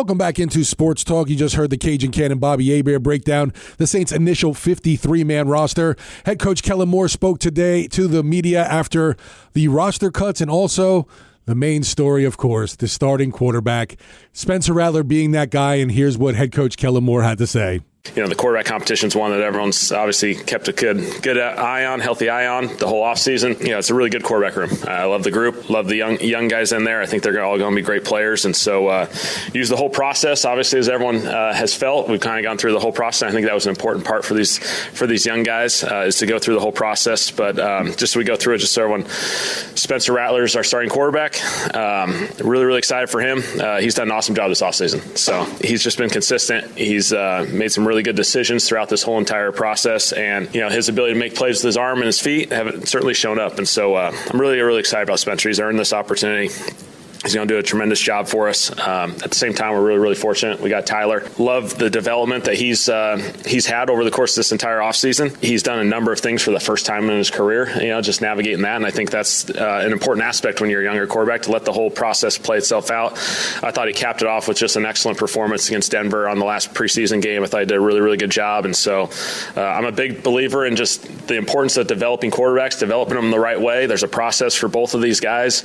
Welcome back into Sports Talk. You just heard the Cajun Cannon Bobby Hebert break down the Saints' initial 53-man roster. Head coach Kellen Moore spoke today to the media after the roster cuts, and also the main story, of course, the starting quarterback, Spencer Rattler being that guy, and here's what head coach Kellen Moore had to say. You know, the quarterback competition is one that everyone's obviously kept a good eye on, healthy eye on the whole offseason. You know, it's a really good quarterback room. I love the group, love the young guys in there. I think they're all going to be great players. And so use the whole process, obviously, as everyone has felt. We've kind of gone through the whole process. I think that was an important part for these young guys is to go through the whole process. But just so we go through it, just so everyone, Spencer Rattler is our starting quarterback. Really, really excited for him. He's done an awesome job this offseason. So he's just been consistent. He's made some really good decisions throughout this whole entire process, and you know, his ability to make plays with his arm and his feet have certainly shown up. And so I'm really excited about Spencer. He's earned this opportunity. He's going to do a tremendous job for us. At the same time, we're really fortunate. We got Tyler. Love the development that he's had over the course of this entire offseason. He's done a number of things for the first time in his career, you know, just navigating that. And I think that's an important aspect when you're a younger quarterback, to let the whole process play itself out. I thought he capped it off with just an excellent performance against Denver on the last preseason game. I thought he did a really good job. And so I'm a big believer in just the importance of developing quarterbacks, developing them the right way. There's a process for both of these guys.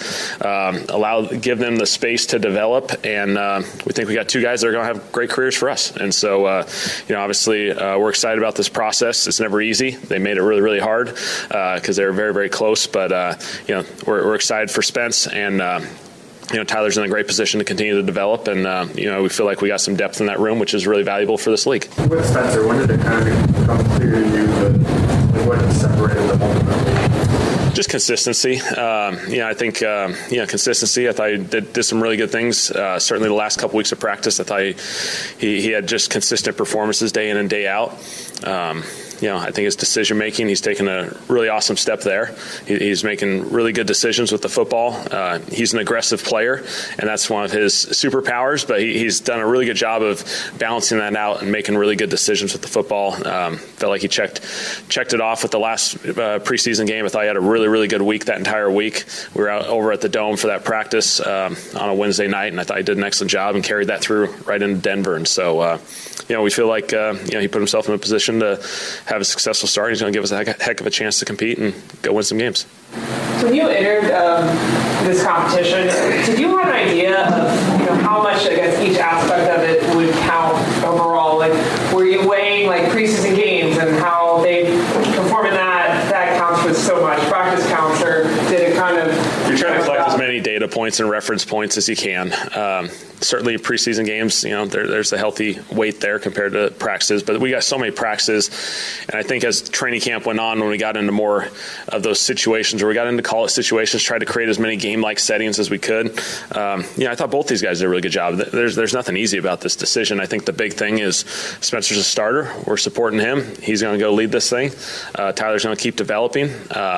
Give them the space to develop, and we think we got two guys that are going to have great careers for us. And so, you know, obviously, we're excited about this process. It's never easy. They made it really hard because they were very close. But you know, we're excited for Spence, and you know, Tyler's in a great position to continue to develop, and you know, we feel like we got some depth in that room, which is really valuable for this league. With Spencer, when did it kind of become clear to you that what separated them ultimately? Just consistency. I think consistency. I thought he did some really good things. Certainly the last couple weeks of practice, I thought he had just consistent performances day in and day out. I think his decision making, he's taken a really awesome step there. He's making really good decisions with the football. He's an aggressive player, and that's one of his superpowers, but he's done a really good job of balancing that out and making really good decisions with the football. Felt like he checked it off with the last preseason game. I thought he had a really good week that entire week. We were out over at the Dome for that practice on a Wednesday night, and I thought he did an excellent job and carried that through right into Denver. And so, we feel like he put himself in a position to have a successful start. He's going to give us a heck of a chance to compete and go win some games. When you entered this competition, did you have an idea of how much, I guess, each aspect of it would count overall? Like, were you weighing like preseason games and how they perform in that counts with so much? Practice counts, or did it kind of? You're trying to collect as many data points and reference points as you can. Certainly preseason games, there's a healthy weight there compared to practices, but we got so many practices, and I think as training camp went on, when we got into more of those situations, or we got into call-it situations, tried to create as many game-like settings as we could. I thought both these guys did a really good job. There's nothing easy about this decision. I think the big thing is Spencer's a starter. We're supporting him. He's going to go lead this thing. Tyler's going to keep developing,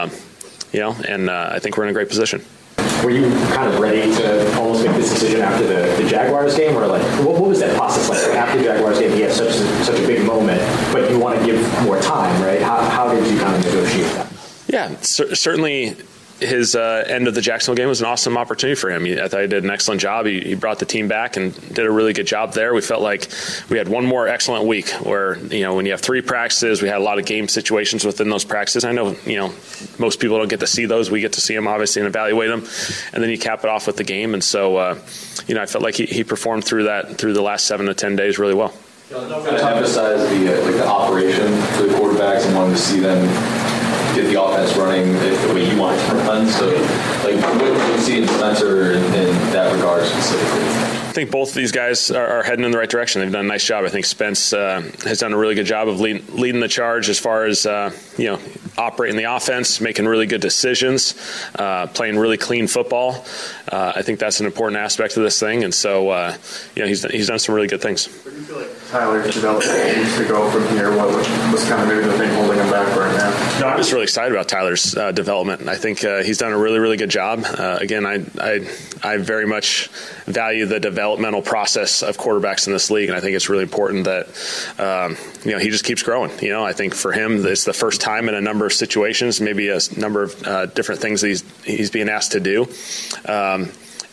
and I think we're in a great position. Were you kind of ready to almost make this decision after the Jaguars game? Or what was that process like? After the Jaguars game, he had such a big moment, but you want to give more time, right? How did you kind of negotiate that? Yeah, certainly his end of the Jacksonville game was an awesome opportunity for him. I thought he did an excellent job. He brought the team back and did a really good job there. We felt like we had one more excellent week where, when you have three practices, we had a lot of game situations within those practices. I know, most people don't get to see those. We get to see them, obviously, and evaluate them. And then you cap it off with the game. And so, I felt like he performed through the last 7 to 10 days really well. Don't kind of emphasize the operation for the quarterbacks and wanting to see them get the offense running the way you want it to run. So, what do you see in Spencer in that regard specifically? I think both of these guys are heading in the right direction. They've done a nice job. I think Spence has done a really good job of leading the charge as far as, operating the offense, making really good decisions, playing really clean football. I think that's an important aspect of this thing. And so, he's done some really good things. Where do you feel like Tyler's development needs to go from here? What was kind of maybe the thing holding him back right now? No, I'm just really excited about Tyler's development. I think he's done a really good job. Again, I very much value the developmental process of quarterbacks in this league, and I think it's really important that he just keeps growing. I think for him, it's the first time in a number of situations, maybe a number of different things that he's being asked to do.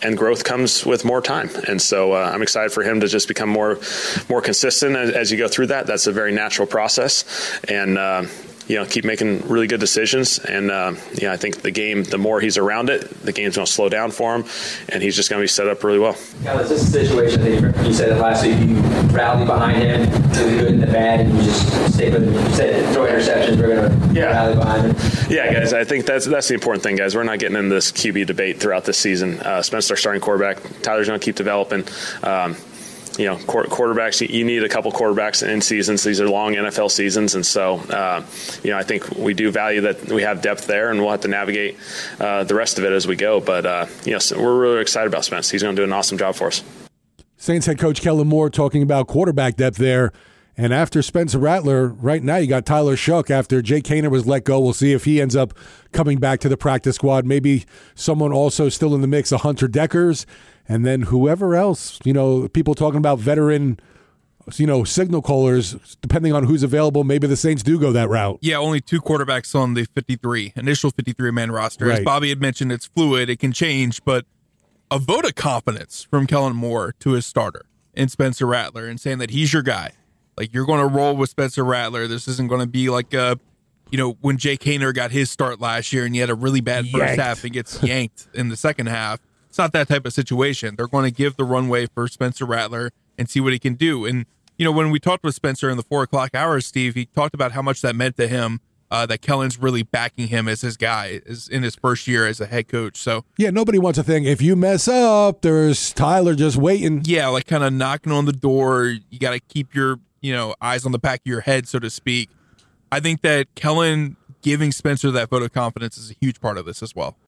and growth comes with more time. And so I'm excited for him to just become more consistent as you go through that. That's a very natural process. And, keep making really good decisions. And, I think the game, the more he's around it, the game's going to slow down for him, and he's just going to be set up really well. Now, is this a situation, I think you said it last week, you rally behind him, do the good and the bad, and you just stick with him. You said throw interceptions, we're going to rally behind him. Yeah, guys, I think that's the important thing, guys. We're not getting into this QB debate throughout this season. Spencer's our starting quarterback. Tyler's going to keep developing. Quarterbacks, you need a couple quarterbacks in seasons. These are long NFL seasons. And so, I think we do value that we have depth there, and we'll have to navigate the rest of it as we go. But, we're really excited about Spence. He's going to do an awesome job for us. Saints head coach Kellen Moore talking about quarterback depth there. And after Spencer Rattler, right now you got Tyler Shough after Jake Haener was let go. We'll see if he ends up coming back to the practice squad. Maybe someone also still in the mix, a Hunter Deckers. And then whoever else, people talking about veteran, signal callers, depending on who's available, maybe the Saints do go that route. Yeah, only 2 quarterbacks on the initial 53-man roster. Right. As Bobby had mentioned, it's fluid, it can change, but a vote of confidence from Kellen Moore to his starter in Spencer Rattler and saying that he's your guy. Like, you're going to roll with Spencer Rattler. This isn't going to be like, when Jake Haener got his start last year and he had a really bad first half and gets yanked in the second half. It's not that type of situation. They're going to give the runway for Spencer Rattler and see what he can do. And, when we talked with Spencer in the 4 o'clock hours, Steve, he talked about how much that meant to him, that Kellen's really backing him as his guy in his first year as a head coach. So yeah, nobody wants to think if you mess up, there's Tyler just waiting. Yeah, like kind of knocking on the door. You got to keep your eyes on the back of your head, so to speak. I think that Kellen giving Spencer that vote of confidence is a huge part of this as well.